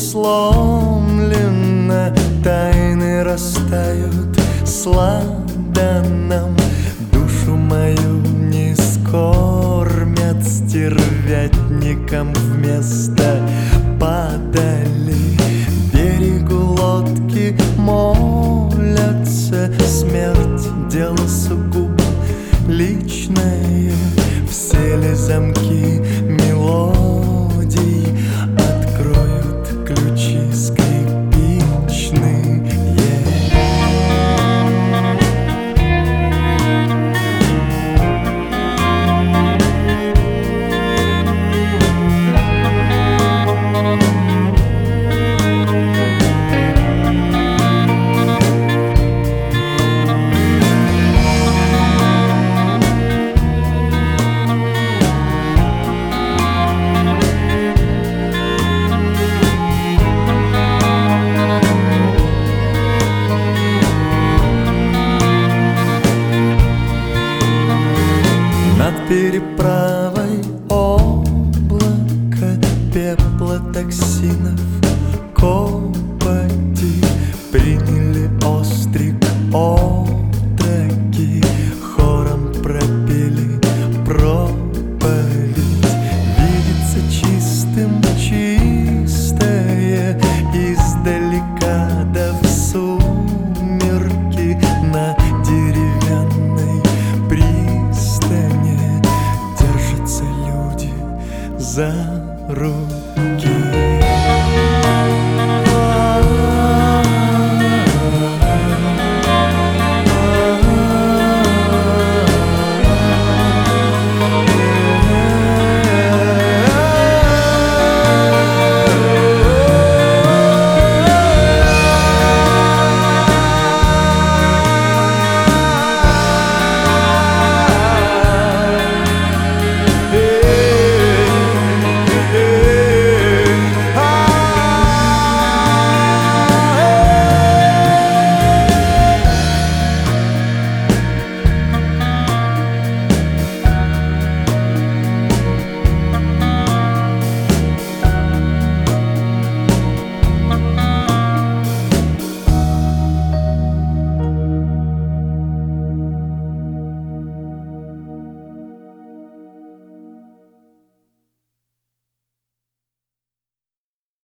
сломлено, тайны растают сладаном. Душу мою не скормят стервятником, вместо падали берегу лодки молятся. Смерть — дело сугубо личное, все ли замки мелодий откроют ключи скрипичные. Над переправой облако пепла токсинов, копоти приняли острик отроки, хором пропели проповедь. Видится чистым чистое издалека, да в сумерки на деревянной пристани держатся люди за руки.